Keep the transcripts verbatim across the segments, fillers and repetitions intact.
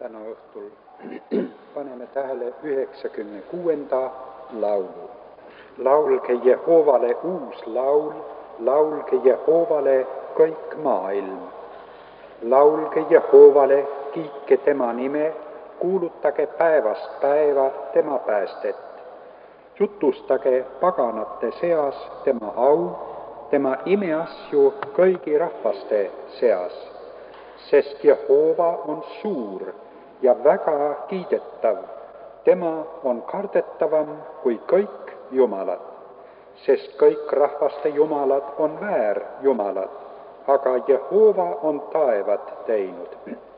täna õhtul paneme tähele üheksakümne kuuenda laulu. Laulge Jehoovale uus laul, laulge Jehoovale kõik maailm. Laulge Jehoovale, kiitke tema nime, kuulutage päevast päeva tema päästet. Jutustage paganate seas tema au, tema imeasju kõigi rahvaste seas. Sest Jehova on suur ja väga kiidetav, tema on kardetavam kui kõik jumalad, sest kõik rahvaste jumalad on väärjumalad, aga Jehova on taevad teinud.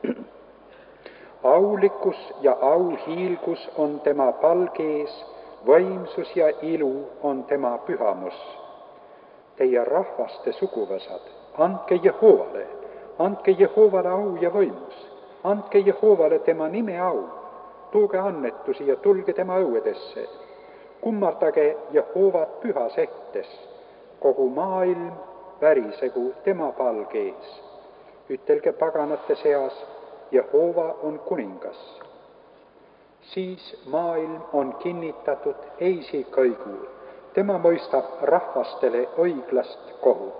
Aulikkus ja auhiilgus on tema palgees, võimsus ja ilu on tema pühamus. Teie rahvaste suguvõsad, andke Jehoovale, andke Jehoovale au ja võimus, andke Jehoovale tema nime au, tooge annetusi ja tulge tema õuedesse. Kummardage Jehoovat pühas ehtes, kogu maailm värisegu tema palgees. Ütelge paganate seas, Jehova on kuningas. Siis maailm on kinnitatud eisi kõigul, tema mõistab rahvastele õiglast kohut.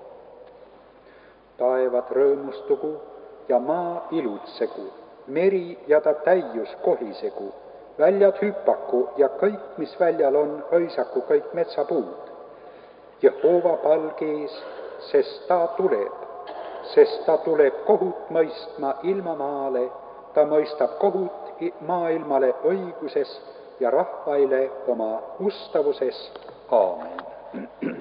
Taevad rõõmustugu ja maa ilutsegu, meri ja ta täius kohisegu, väljad hüpaku ja kõik, mis väljal on, hõisaku kõik metsapuud. Jehova palgees, sest ta tuleb, sest ta tuleb kohut mõistma ilmamaale, ta mõistab kohut maailmale õiguses ja rahvaile oma ustavuses. Aamen.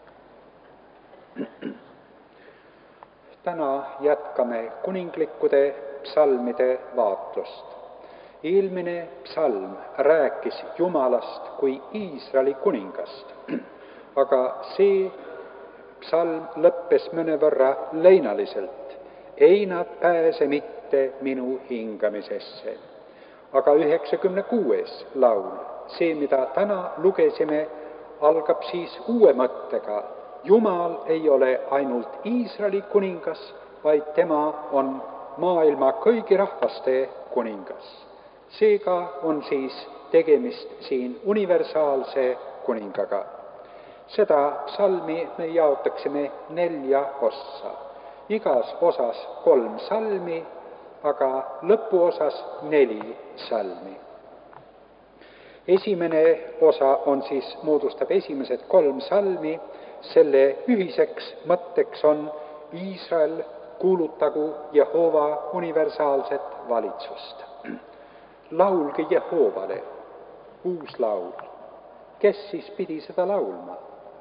Täna jätkame kuninglikkude psalmide vaatlust. Eelmine psalm rääkis Jumalast kui Iisraeli kuningast, aga see psalm lõppes mõnevõrra leinaliselt. Ei nad pääse mitte minu hingamisesse. Aga üheksakümne kuues laul, see, mida täna lugesime, algab siis uue mõttega. Jumal ei ole ainult Iisraeli kuningas, vaid tema on maailma kõigi rahvaste kuningas. Seega on siis tegemist siin universaalse kuningaga. Seda psalmi me jaotaksime nelja ossa. Igas osas kolm salmi, aga lõpuosas neli salmi. Esimene osa on siis, moodustab esimesed kolm salmi. Selle ühiseks mõtteks on Iisrael kuulutagu Jehova universaalset valitsust. Laulge Jehovale, uus laul. Kes siis pidi seda laulma?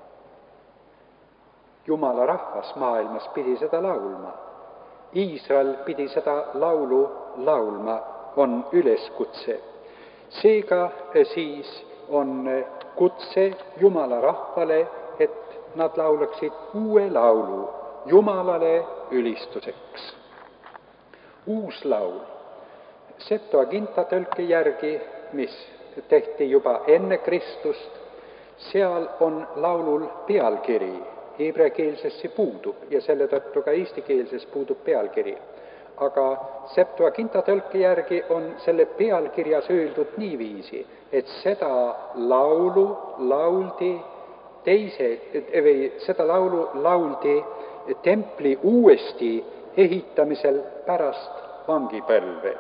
Jumala rahvas maailmas pidi seda laulma. Iisrael pidi seda laulu laulma, on üleskutse. Seega siis on kutse Jumala rahvale, et nad laulaksid uue laulu Jumalale ülistuseks. Uus laul. Septuaginta tõlke järgi, mis tehti juba enne Kristust, seal on laulul pealkiri. Heebreakeelses see puudub ja selle tõttu ka eestikeelses puudub pealkiri. Aga Septuaginta tõlke järgi on selle pealkirjas öeldud niiviisi, et seda laulu lauldi teise, või seda laulu lauldi templi uuesti ehitamisel pärast vangipõlve.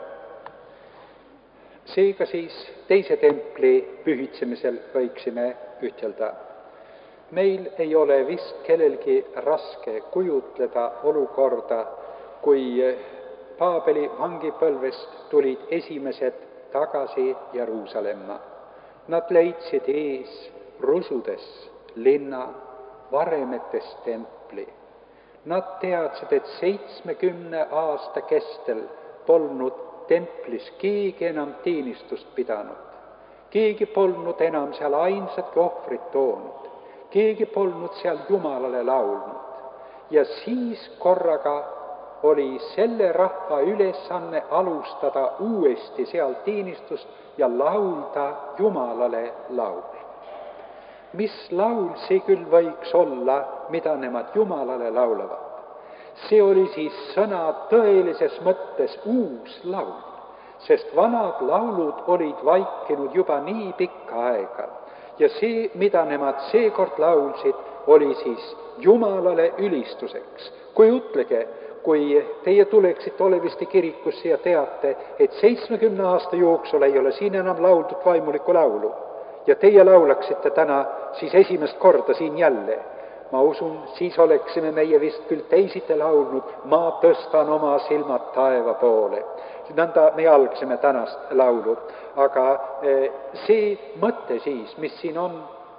Seega siis teise templi pühitsemisel võiksime ütelda. Meil ei ole vist kellelgi raske kujutleda olukorda, kui Paabeli vangipõlvest tulid esimesed tagasi Jeruusalemma. Nad leidsid ees rusudes linna varemetes templi. Nad teadsid, et seitsmekümne aasta kestel polnud templis keegi enam teenistust pidanud. Keegi polnud enam seal ainsatki ohvrit toonud. Keegi polnud seal Jumalale laulnud. Ja siis korraga oli selle rahva ülesanne alustada uuesti seal teenistust ja laulda Jumalale laul. Mis laul see küll võiks olla, mida nemad Jumalale laulavad? See oli siis sõna tõelises mõttes uus laul. sest vanad laulud olid vaikinud juba nii pikka aega ja see, mida nemad seekord laulsid, oli siis Jumalale ülistuseks. Kujutlege, kui teie tuleksite Oleviste kirikusse ja teate, et seitsmekümne aasta jooksul ei ole siin enam lauldud vaimulikku laulu ja teie laulaksite täna siis esimest korda siin jälle. Ma usun, siis oleksime meie vist küll teisiti laulnud, ma tõstan oma silmad taeva poole. Nõnda me algsime tänast laulu, aga see mõte siis, mis siin on,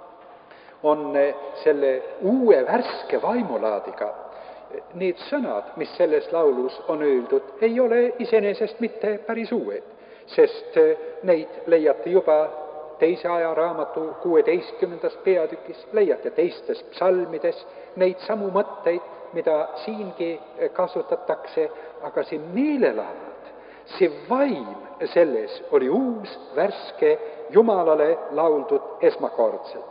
on selle uue värske vaimulaadiga. Need sõnad, mis selles laulus on öeldud, ei ole iseenesest mitte päris uued, sest neid leiate juba teise ajaraamatu kuueteistkümnendas peatükis, leiate teistes psalmides neid samu mõtteid, mida siingi kasutatakse, aga see meelelaad, see vaim selles oli uus, värske, Jumalale lauldud esmakordselt.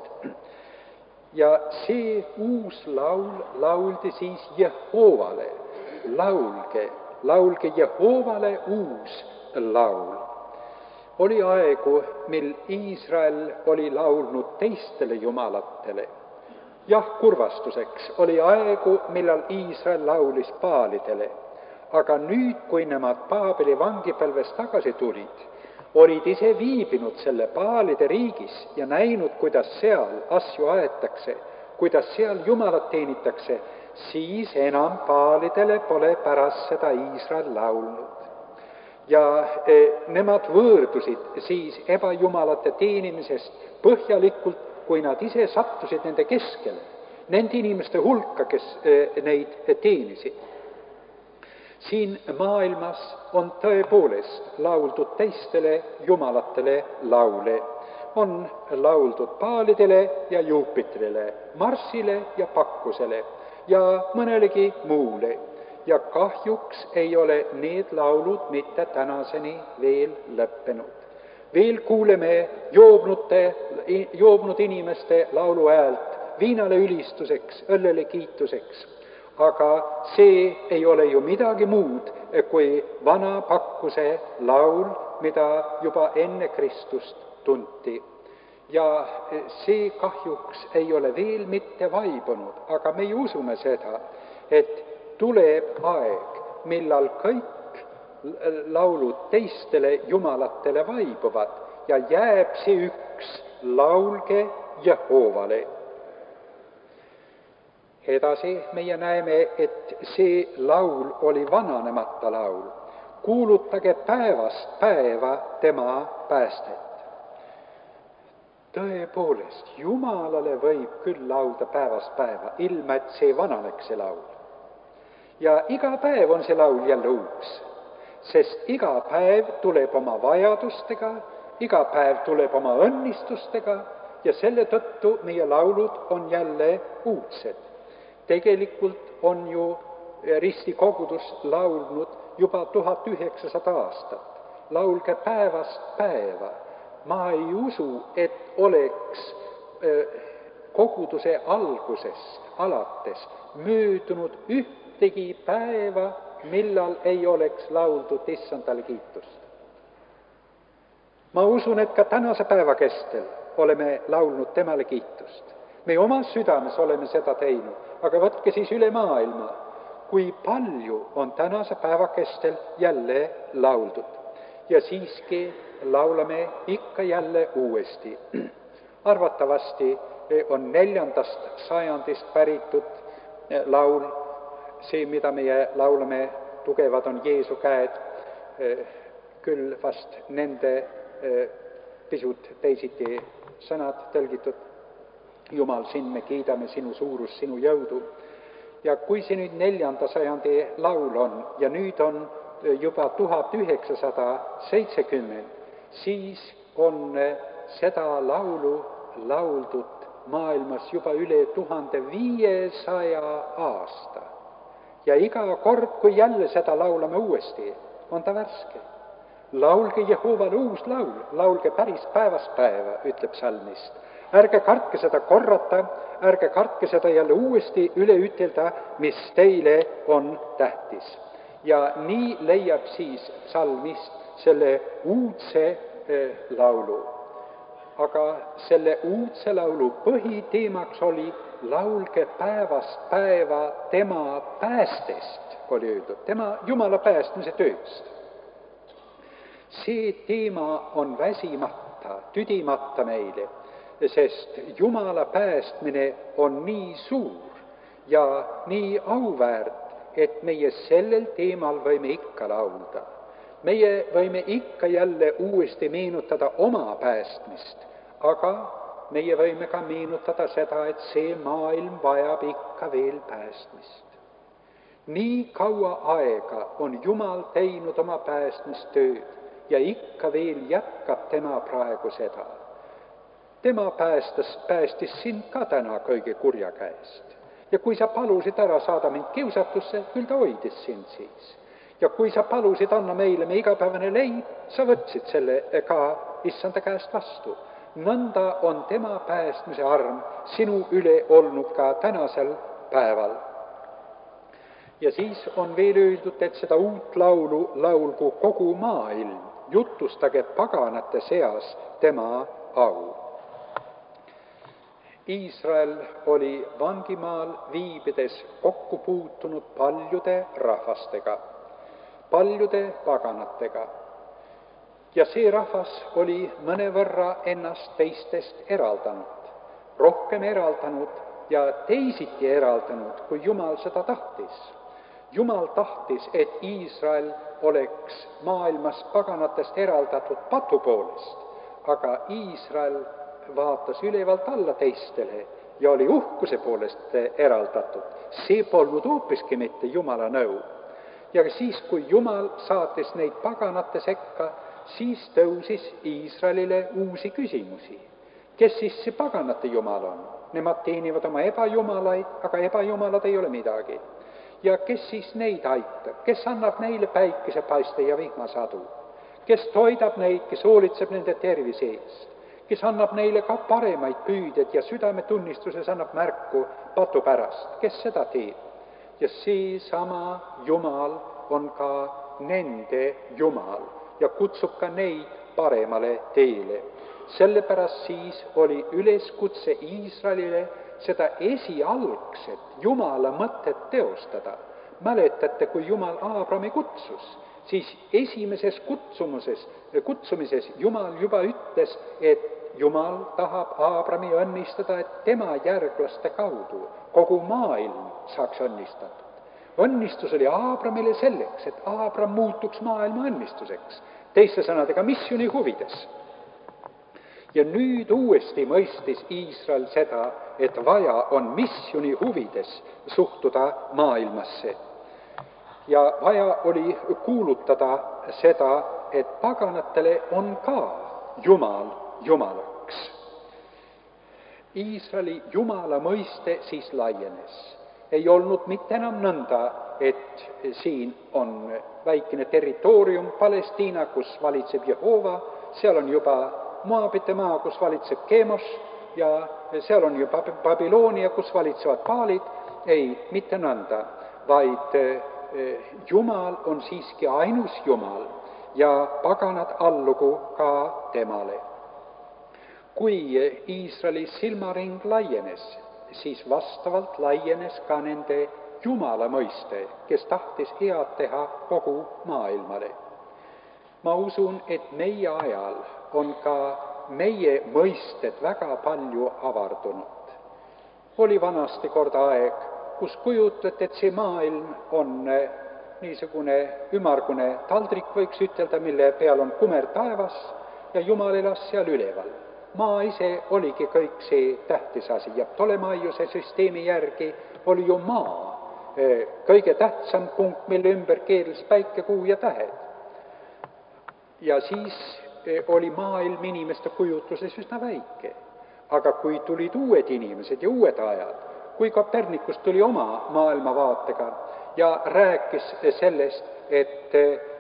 Ja see uus laul lauldi siis Jehoovale. Laulge, laulge Jehoovale uus laul. Oli aegu, mil Iisrael oli laulnud teistele jumalatele. Jah, kurvastuseks oli aegu, millal Iisrael laulis Baalidele. Aga nüüd, kui nemad Paabeli vangipälvest tagasi tulid, olid ise viibinud selle Baalide riigis ja näinud, kuidas seal asju aetakse, kuidas seal Jumalat teenitakse, siis enam Baalidele pole pärast seda Iisrael laulnud. Ja nemad võõrdusid siis ebajumalate teenimisest põhjalikult, kui nad ise sattusid nende keskele, nende inimeste hulka, kes neid teenisid. Siin maailmas on tõepoolest lauldud teistele jumalatele laule. On lauldud Baalidele ja Jupitrile, Marsile ja Pakkusele ja mõnelegi muule. Ja kahjuks ei ole need laulud mitte tänaseni veel lõppenud. Veel kuuleme joobnute, joobnud inimeste laulu häält viinale ülistuseks, õllele kiituseks. Aga see ei ole ju midagi muud kui vana Pakkuse laul, mida juba enne Kristust tunti. Ja see kahjuks ei ole veel mitte vaibunud, aga me usume seda, et tuleb aeg, millal kõik laulud teistele jumalatele vaibuvad ja jääb see üks, laulge Jehoovale. Edasi meie näeme, et see laul oli vananemata laul. Kuulutage päevast päeva tema päästet. Tõepoolest, Jumalale võib küll laulda päevast päeva, ilma et see vananeks see laul. Ja iga päev on see laul jälle uus, sest iga päev tuleb oma vajadustega, iga päev tuleb oma õnnistustega ja selle tõttu meie laulud on jälle uudsed. Tegelikult on ju ristikogudus laulnud juba tuhat üheksasada aastat. Laulge päevast päeva. Ma ei usu, et oleks koguduse algusest alates möödunud ühtegi päeva, millal ei oleks lauldud issandale kiitust. Ma usun, et ka tänase päeva kestel oleme laulnud temale kiitust. Me omas südames oleme seda teinud, aga võtke siis üle maailma, kui palju on tänase päeva kestel jälle lauldud. Ja siiski laulame ikka jälle uuesti. Arvatavasti on neljandast sajandist päritud laul, see, mida meie laulame, tugevad on Jeesu käed, küll vast nende pisut teisiti sõnad tõlgitud. Jumal, sind me kiidame, sinu suurus, sinu jõudu. Ja kui see nüüd neljanda sajandi laul on ja nüüd on juba tuhat üheksasada seitsekümmend, siis on seda laulu lauldud maailmas juba üle tuhande viiesaja aasta. Ja iga kord, kui jälle seda laulame uuesti, on ta värske. Laulge Jehoovale uus laul, laulge päris päevast päeva, ütleb psalmist. Ärge kartke seda korrata, ärge kartke seda jälle uuesti üle ütelda, mis teile on tähtis. Ja nii leiab siis psalmist selle uudse laulu. Aga selle uudse laulu põhiteemaks oli laulge päevast päeva tema päästest, oli öeldud, tema Jumala päästmise tööst. See teema on väsimata, tüdimata meile, sest Jumala päästmine on nii suur ja nii auväärt, et meie sellel teemal võime ikka laulda. Meie võime ikka jälle uuesti meenutada oma päästmist, aga meie võime ka meenutada seda, et see maailm vajab ikka veel päästmist. Nii kaua aega on Jumal teinud oma päästmistööd ja ikka veel jätkab tema praegu seda. Tema päästas, päästis sind ka täna kõige kurja käest. Ja kui sa palusid ära saada mind kiusatusse, küll ta hoidis sind siis. Ja kui sa palusid anna meile me igapäevane leib, sa võtsid selle ka issanda käest vastu. Nõnda on tema päästmise arm sinu üle olnud ka tänasel päeval. Ja siis on veel öeldud, et seda uut laulu laulgu kogu maailm, jutustage paganate seas tema au. Iisrael oli vangimaal viibides kokku puutunud paljude rahvastega, paljude paganatega. Ja see rahvas oli mõnevõrra ennast teistest eraldanud, rohkem eraldanud ja teisiti eraldanud, kui Jumal seda tahtis. Jumal tahtis, et Iisrael oleks maailmas paganatest eraldatud patu poolest, aga Iisrael vaatas ülevalt alla teistele ja oli uhkuse poolest eraldatud. See polnud hoopiski mitte Jumala nõu. Ja siis, kui Jumal saatis neid paganate sekka, siis tõusis Iisraelile uusi küsimusi. Kes siis see paganate Jumal on? Nemad teenivad oma ebajumalaid, aga ebajumalad ei ole midagi. Ja kes siis neid aitab? Kes annab neile päikesepaiste ja vihmasadu? Kes toidab neid, kes hoolitseb nende tervise eest? Kes annab neile ka paremaid püüded ja südametunnistuses annab märku patu pärast? Kes seda teeb? Ja see sama Jumal on ka nende Jumal ja kutsub ka neid paremale teele. Sellepärast siis oli üleskutse Iisraelile seda esialgset Jumala mõtet teostada. Mäletate, kui Jumal Aabrami kutsus, siis esimeses kutsumuses, kutsumises Jumal juba ütles, et Jumal tahab Aabrami õnnistada, et tema järglaste kaudu kogu maailm saaks õnnistatud. Õnnistus oli Aabramile selleks, et Aabram muutuks maailma õnnistuseks, teiste sõnadega missiooni huvides. Ja nüüd uuesti mõistis Iisrael seda, et vaja on missiooni huvides suhtuda maailmasse. Ja vaja oli kuulutada seda, et paganatele on ka Jumal Jumalaks. Iisraeli Jumala mõiste siis laienes. Ei olnud mitte enam nõnda, et siin on väikene territoorium Palestiina, kus valitseb Jehova, seal on juba Moabite maa, kus valitseb Keemos ja seal on juba Babiloonia, kus valitsevad Baalid. Ei, mitte nõnda, vaid Jumal on siiski ainus Jumal ja paganad allugu ka temale. Kui Iisraeli silmaring laienes, siis vastavalt laienes ka nende Jumala mõiste, kes tahtis head teha kogu maailmale. Ma usun, et meie ajal on ka meie mõisted väga palju avardunud. Oli vanasti kord aeg, kus kujutlete, et see maailm on niisugune ümargune taldrik, võiks ütelda, mille peal on kumer taevas ja Jumal elas seal üleval. Maa ise oligi kõik see tähtis asi ja Ptolemaiuse süsteemi järgi oli ju maa kõige tähtsam punkt, mille ümber keerles päike, kuu ja tähed. Ja siis oli maailm inimeste kujutluses üsna väike. Aga kui tulid uued inimesed ja uued ajad, kui Kopernikus tuli oma maailmavaatega ja rääkis sellest, et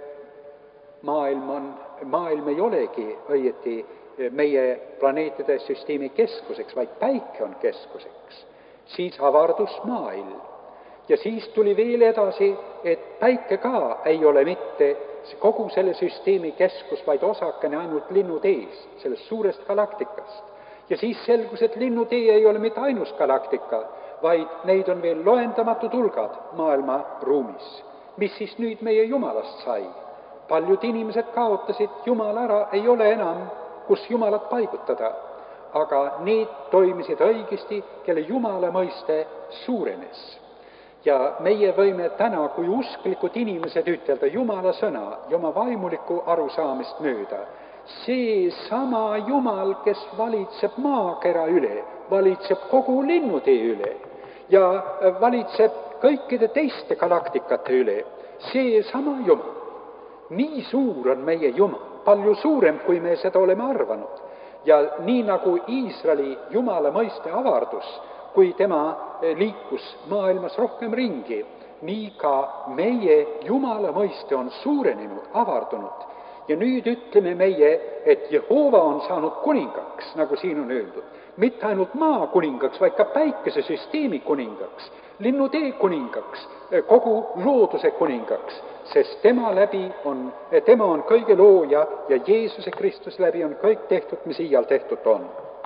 maailm, on, maailm ei olegi õieti meie planeetide süsteemi keskuseks, vaid päike on keskuseks, siis avardus maailm. Ja siis tuli veel edasi, et päike ka ei ole mitte kogu selle süsteemi keskus, vaid osakene ainult linnutees, sellest suurest galaktikast. Ja siis selgus, et linnutee ei ole mitte ainus galaktika, vaid neid on veel loendamatud hulgad maailma ruumis. Mis siis nüüd meie Jumalast sai? Paljud inimesed kaotasid Jumala ära, ei ole enam, kus Jumalat paigutada. Aga need toimisid õigesti, kelle Jumala mõiste suurenes. Ja meie võime täna, kui usklikud inimesed ütelda Jumala sõna ja oma vaimulikku arusaamist mööda, see sama Jumal, kes valitseb maakera üle, valitseb kogu linnutee üle ja valitseb kõikide teiste galaktikate üle, see sama Jumal. Nii suur on meie Jumal, palju suurem, kui me seda oleme arvanud. Ja nii nagu Iisraeli Jumala mõiste avardus, kui tema liikus maailmas rohkem ringi, nii ka meie Jumala mõiste on suurenenud, avardunud. Ja nüüd ütleme meie, et Jehova on saanud kuningaks, nagu siin on öeldud. Mitte ainult maa kuningaks, vaid ka päikesesüsteemi kuningaks, linnutee kuningaks, kogu looduse kuningaks, sest tema läbi on, tema on kõige looja ja Jeesuse Kristus läbi on kõik tehtud, mis iial tehtud on.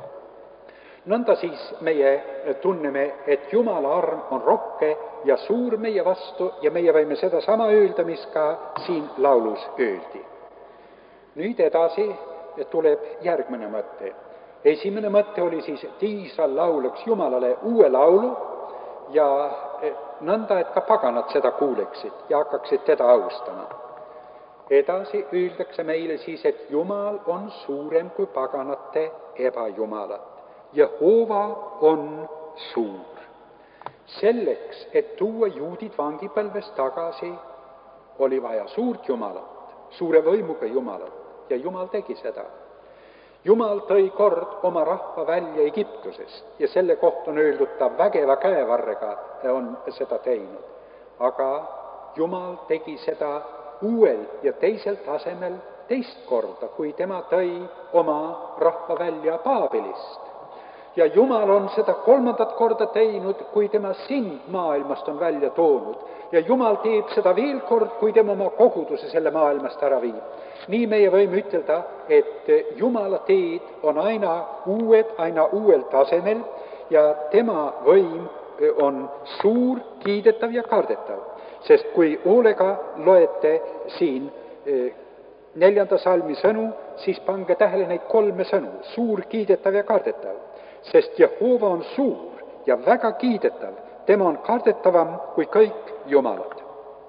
Nõnda siis meie tunneme, et Jumala arm on rohke ja suur meie vastu ja meie võime seda sama öelda, mis ka siin laulus öeldi. Nüüd edasi tuleb järgmine mõte. Esimene mõte oli siis, et Iisrael laulaks Jumalale uue laulu ja nõnda, et ka paganad seda kuuleksid ja hakkaksid teda austama. Edasi öeldakse meile siis, et Jumal on suurem kui paganate ebajumalat. Jehova on suur. Selleks, et tuua juudid vangipõlvest tagasi, oli vaja suurt Jumalat, suure võimuga Jumalat ja Jumal tegi seda. Jumal tõi kord oma rahva välja Egiptusest ja selle kohta on öeldud, ta vägeva käevarrega on seda teinud. Aga Jumal tegi seda uuel ja teisel tasemel teist korda, kui tema tõi oma rahva välja Paabelist. Ja Jumal on seda kolmandat korda teinud, kui tema sind maailmast on välja toonud. Ja Jumal teeb seda veel kord, kui tema oma koguduse selle maailmast ära viib. Nii meie võime ütelda, et Jumala teed on aina uued, aina uuel tasemel ja tema võim on suur, kiidetav ja kardetav. Sest kui hoolega loete siin neljanda salmi sõnu, siis pange tähele neid kolme sõnu, suur, kiidetav ja kardetav. Sest Jehova on suur ja väga kiidetav, tema on kardetavam kui kõik jumalad.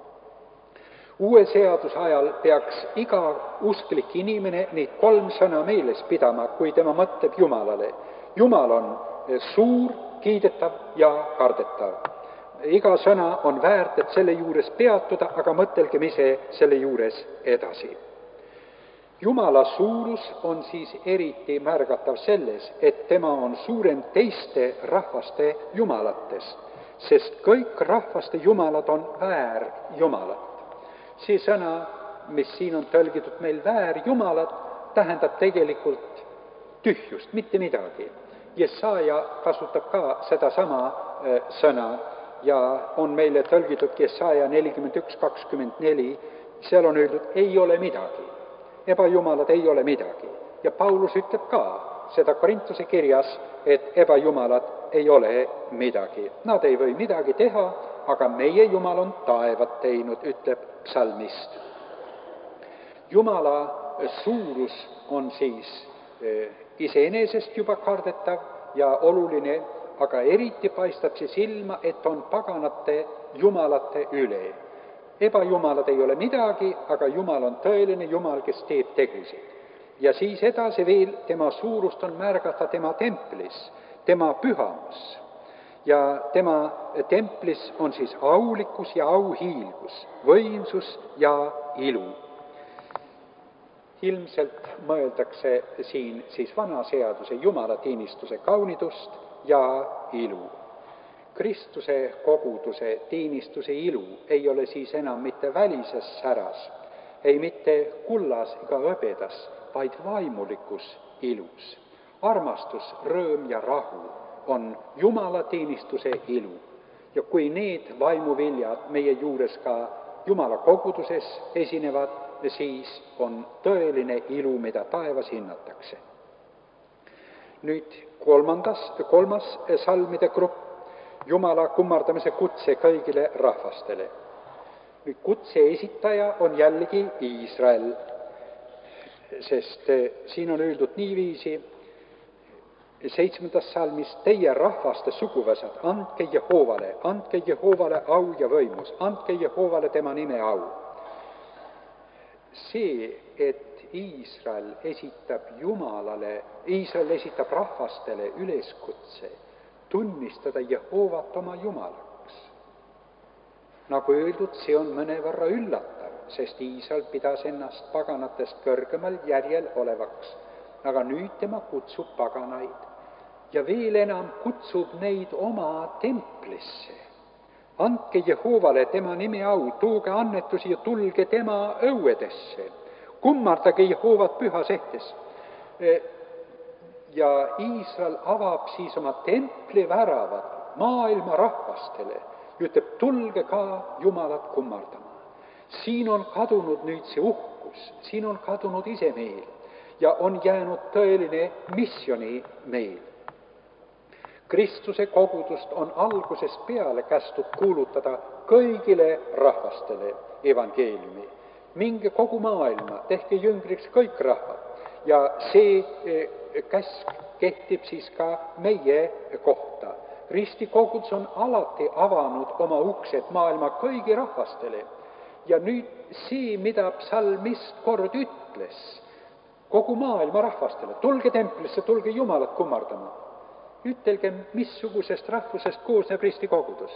Uue seaduse ajal peaks iga usklik inimene neid kolm sõna meeles pidama, kui tema mõtleb Jumalale. Jumal on suur, kiidetav ja kardetav. Iga sõna on väärt, et selle juures peatuda, aga mõtelgem ise selle juures edasi. Jumala suurus on siis eriti märgatav selles, et tema on suurem teiste rahvaste jumalatest, sest kõik rahvaste jumalad on väärjumalad. See sõna, mis siin on tõlgitud meil väärjumalad, tähendab tegelikult tühjust, mitte midagi. Jesaja kasutab ka seda sama sõna ja on meile tõlgitud Jesaja nelikümmend üks kakskümmend neli, seal on öeldud, ei ole midagi. Ebajumalad ei ole midagi. Ja Paulus ütleb ka seda Korintuse kirjas, et ebajumalad ei ole midagi. Nad ei või midagi teha, aga meie Jumal on taevad teinud, ütleb psalmist. Jumala suurus on siis iseenesest juba kardetav ja oluline, aga eriti paistab see silma, et on paganate jumalate üle. Ebajumalad ei ole midagi, aga Jumal on tõeline Jumal, kes teeb tegusid. Ja siis edasi veel tema suurust on märgata tema templis, tema pühamus. Ja tema templis on siis aulikkus ja auhiilgus, võimsus ja ilu. Ilmselt mõeldakse siin siis vana seaduse jumalateenistuse kaunidust ja ilu. Kristuse koguduse teenistuse ilu ei ole siis enam mitte välises säras, ei mitte kullas ega hõbedas, vaid vaimulikus ilus. Armastus, rõõm ja rahu on Jumala teenistuse ilu. ja kui need vaimuviljad meie juures ka Jumala koguduses esinevad, siis on tõeline ilu, mida taevas hinnatakse. Nüüd kolmandas, kolmas salmide grupp, Jumala kummardamise kutse kõigile rahvastele. Nüüd kutse esitaja on jällegi Iisrael, sest siin on öeldud niiviisi seitsmendas salmis, teie rahvaste suguvõsad, andke Jehoovale, andke Jehoovale au ja võimus, andke Jehoovale tema nime au. See, et Iisrael esitab Jumalale, Iisrael esitab rahvastele üleskutse tunnistada Jehoovat oma Jumalaks. Nagu öeldud, see on mõnevõrra üllatav, sest Iisrael pidas ennast paganatest kõrgemal järjel olevaks, aga nüüd tema kutsub paganaid ja veel enam kutsub neid oma templisse. Andke Jehoovale tema nime au, tooge annetusi ja tulge tema õuedesse. Kummardage Jehoovat pühas ehtes. Ja Iisrael avab siis oma templi väravad maailma rahvastele ja ütleb, tulge ka Jumalat kummardama. Siin on kadunud nüüd see uhkus, siin on kadunud isemeel ja on jäänud tõeline missioni meel. Kristuse kogudust on algusest peale kästud kuulutada kõigile rahvastele evangeeliumi. Minge kogu maailma, tehke jüngriks kõik rahvad. Ja see käsk kehtib siis ka meie kohta. Risti kogudus on alati avanud oma uksed maailma kõigi rahvastele. Ja nüüd see, mida psalmist kord ütles kogu maailma rahvastele, tulge templisse, tulge Jumalat kummardama. Ütelge, missugusest rahvusest koosneb risti kogudus.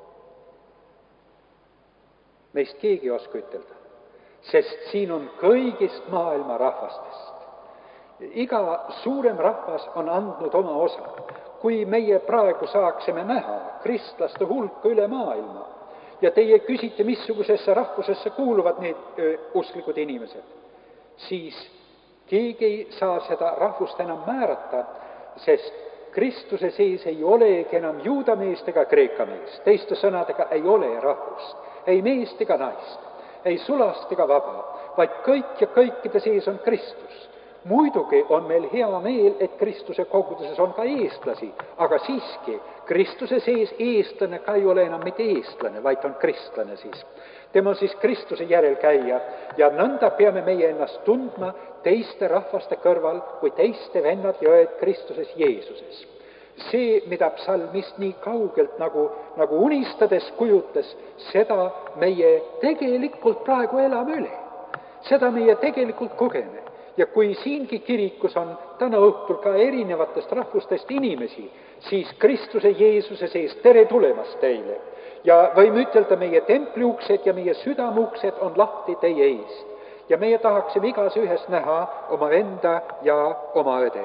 Meist keegi ei oska ütelda, sest siin on kõigist maailma rahvastest. Iga suurem rahvas on andnud oma osa. Kui meie praegu saaksime näha kristlaste hulka üle maailma ja teie küsite, missugusesse rahvusesse kuuluvad need öö, usklikud inimesed, siis keegi ei saa seda rahvust enam määrata, sest Kristuse sees ei olegi enam juuda meest ega kreeka meest. Teiste sõnadega ei ole rahvust, ei meest ega naist, ei sulast ega vaba, vaid kõik ja kõikide sees on Kristus. Muidugi on meil hea meel, et Kristuse koguduses on ka eestlasi, aga siiski Kristuse sees eestlane ka ei ole enam mitte eestlane, vaid on kristlane siis. Tema on siis Kristuse järelkäija ja nõnda peame meie ennast tundma teiste rahvaste kõrval kui teiste vennad ja õed Kristuses Jeesuses. See, mida psalmist nii kaugelt nagu, nagu unistades kujutles, seda meie tegelikult praegu elame üle. Seda meie tegelikult kogeme. Ja kui siingi kirikus on täna õhtul ka erinevatest rahvustest inimesi, siis Kristuse Jeesuse sees tere tulemast teile. Ja võime ütelda, meie templiuksed ja meie südamuksed on lahti teie eest. Ja meie tahaksime igas ühes näha oma venda ja oma õde.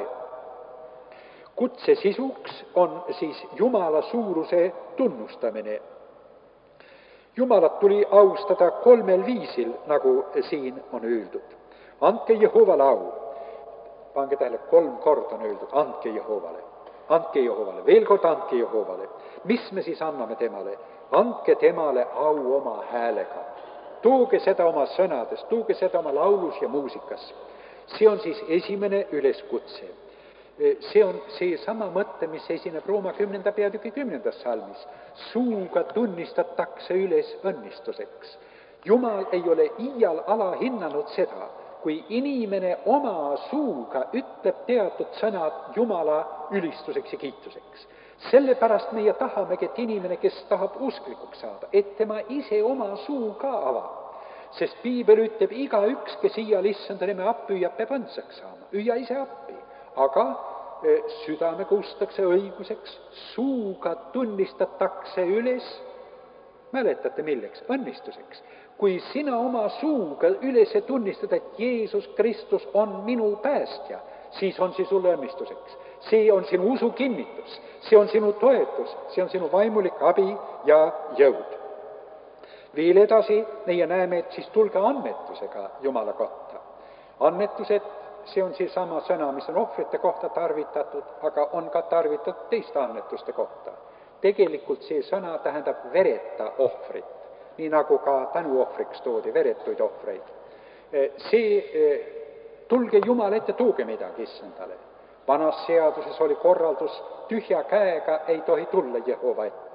Kutse sisuks on siis Jumala suuruse tunnustamine. Jumalat tuli austada kolmel viisil, nagu siin on öeldud. Andke Jehovale au. Pange tähele, kolm korda on öeldud, andke Jehovale. Andke Jehovale, veel kord andke Jehovale. Mis me siis anname temale? Andke temale au oma häälega. Tooge seda oma sõnades, tooge seda oma laulus ja muusikas. See on siis esimene üleskutse. See on see sama mõte, mis esineb Rooma kümnenda peatüki kümnendas salmis. Suuga tunnistatakse üles õnnistuseks. Jumal ei ole iial alahinnanud seda, kui inimene oma suuga ütleb teatud sõnad Jumala ülistuseks ja kiituseks. Sellepärast meie tahamegi, et inimene, kes tahab usklikuks saada, et tema ise oma suu ka avab. Sest Piibel ütleb, iga üks, kes iial issanda nime appi hüüab, peab õndsaks saama. Hüüa ise appi. Aga südamega ustakse õiguseks, suuga tunnistatakse üles, mäletate milleks? Õnnistuseks. Kui sina oma suuga üles tunnistad, et Jeesus Kristus on minu päästja, siis on see sulle õnnistuseks. See on sinu usu kinnitus, see on sinu toetus, see on sinu vaimulik abi ja jõud. Veel edasi meie näeme, et siis tulge annetusega Jumala kohta. Annetused, see on see sama sõna, mis on ohvrite kohta tarvitatud, aga on ka tarvitatud teiste annetuste kohta. tegelikult see sõna tähendab vereta ohvrit, nii nagu ka tänuohvriks toodi veretuid ohvreid. See, tulge Jumala ette, tooge midagi issandale. Vanas seaduses oli korraldus, tühja käega ei tohi tulla Jehova ette.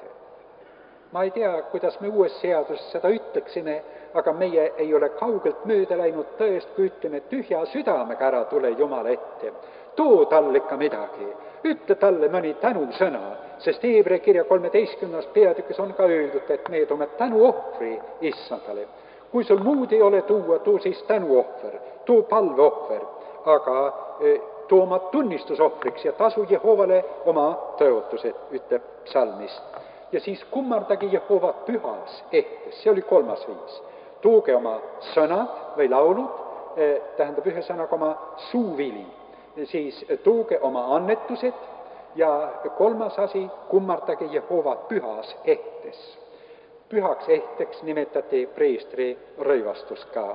Ma ei tea, kuidas me uues seaduses seda ütleksime, aga meie ei ole kaugelt mööda läinud tõest, kui ütleme, tühja südamega ära tule Jumala ette. Too talle ikka midagi, ütle talle mõni tänusõna, sest Heebrea kirja kolmeteistkümnes peatükis on ka öeldud, et me toome tänuohvri issandale. Kui sul muud ei ole tuua, too siis tänuohver, too palveohver, aga too oma tunnistusohvriks ja tasu Jehovale oma tõotused, ütleb psalmist. Ja siis kummardagi Jehova pühas ehtes, see oli kolmas viis. Tooge oma sõnad või laulud, tähendab ühe sõnaga oma suuvili, siis tooge oma annetused ja kolmas asi, kummardage Jehova pühas ehtes. Pühaks ehteks nimetati preestri rõivastust ka.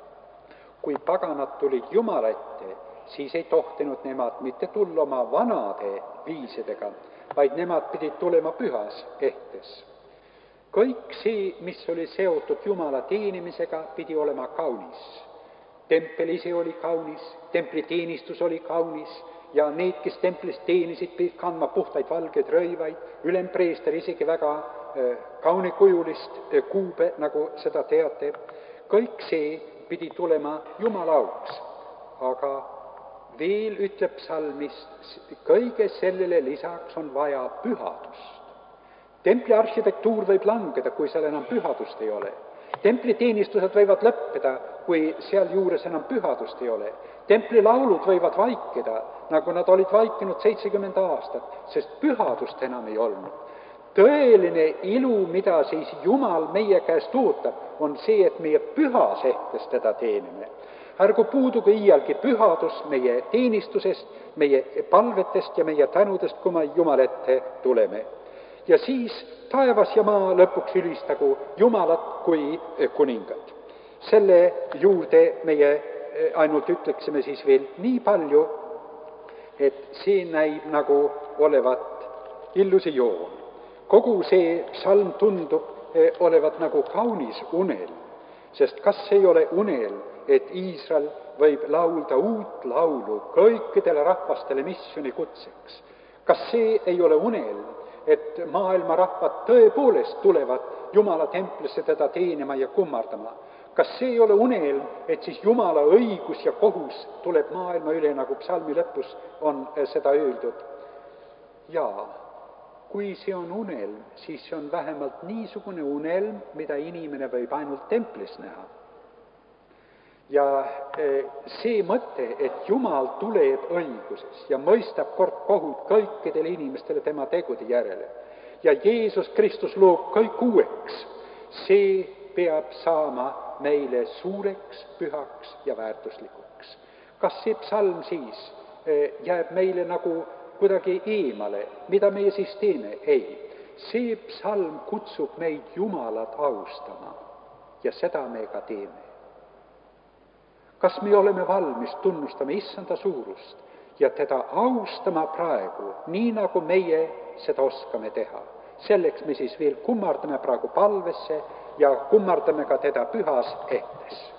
Kui paganad tulid Jumala ette, siis ei tohtinud nemad mitte tulla oma vanade viisidega, vaid nemad pidid tulema pühas ehtes. Kõik see, mis oli seotud Jumala teenimisega, pidi olema kaunis. Tempel ise oli kaunis, templi teenistus oli kaunis ja need, kes templis teenisid, pidid kandma puhtaid valgeid rõivaid, ülempreester isegi väga kaunikujulist kuube, nagu seda teate. Kõik see pidi tulema Jumala auks, aga veel ütleb psalmist, kõige sellele lisaks on vaja pühadust. Templi arhitektuur võib langeda, kui seal enam pühadust ei ole. Templi teenistused võivad lõppeda, kui seal juures enam pühadust ei ole. Templi laulud võivad vaikida, nagu nad olid vaikinud seitsekümmend aastat, sest pühadust enam ei olnud. Tõeline ilu, mida siis Jumal meie käest ootab, on see, et meie pühas ehtes teda teenime. Ärgu puudugu iialgi pühadus meie teenistusest, meie palvetest ja meie tänudest, kui me Jumala ette tuleme. Ja siis taevas ja maa lõpuks ülistagu Jumalat kui kuningat. Selle juurde meie ainult ütleksime siis veel nii palju, et see näib nagu olevat illusioon. Kogu see psalm tundub olevat nagu kaunis unelm, sest kas ei ole unelm, et Iisrael võib laulda uut laulu kõikidele rahvastele missiooni kutseks? Kas see ei ole unelm, et maailma rahvad tõepoolest tulevad Jumala templisse teda teenima ja kummardama? Kas see ei ole unelm, et siis Jumala õigus ja kohus tuleb maailma üle, nagu psalmi lõpus on seda öeldud? Jaa, kui see on unelm, siis see on vähemalt niisugune unelm, mida inimene võib ainult templis näha. Ja see mõte, et Jumal tuleb õiguses ja mõistab kord kohut kõikidele inimestele tema tegude järele ja Jeesus Kristus loob kõik uueks, see peab saama meile suureks, pühaks ja väärtuslikuks. Kas see psalm siis jääb meile nagu kuidagi eemale, mida meie siis teeme? Ei, see psalm kutsub meid Jumalat austama ja seda me ka teeme. Kas me oleme valmis tunnustama issanda suurust ja teda austama praegu, nii nagu meie seda oskame teha? Selleks me siis veel kummardame praegu palvesse ja kummardame ka teda pühas ehtes.